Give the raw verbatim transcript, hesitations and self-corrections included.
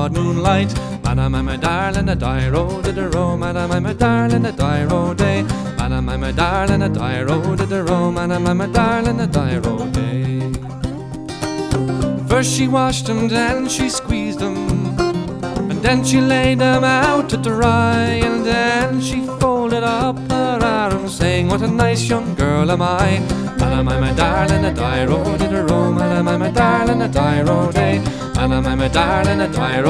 broad moonlight. Man, am I my darling, a die road to the row. Man, am I my darling, a die road day. Man, am I my darling, a die road to the row. Man, am I my darling, a die road day. First she washed them, then she squeezed them, and then she laid them out to dry, and then she folded up her arms, saying, what a nice young girl am I. Man, am I my darling, a die road to the row. Man, am I my darling, a die road day. Man, am I my darling, a die road.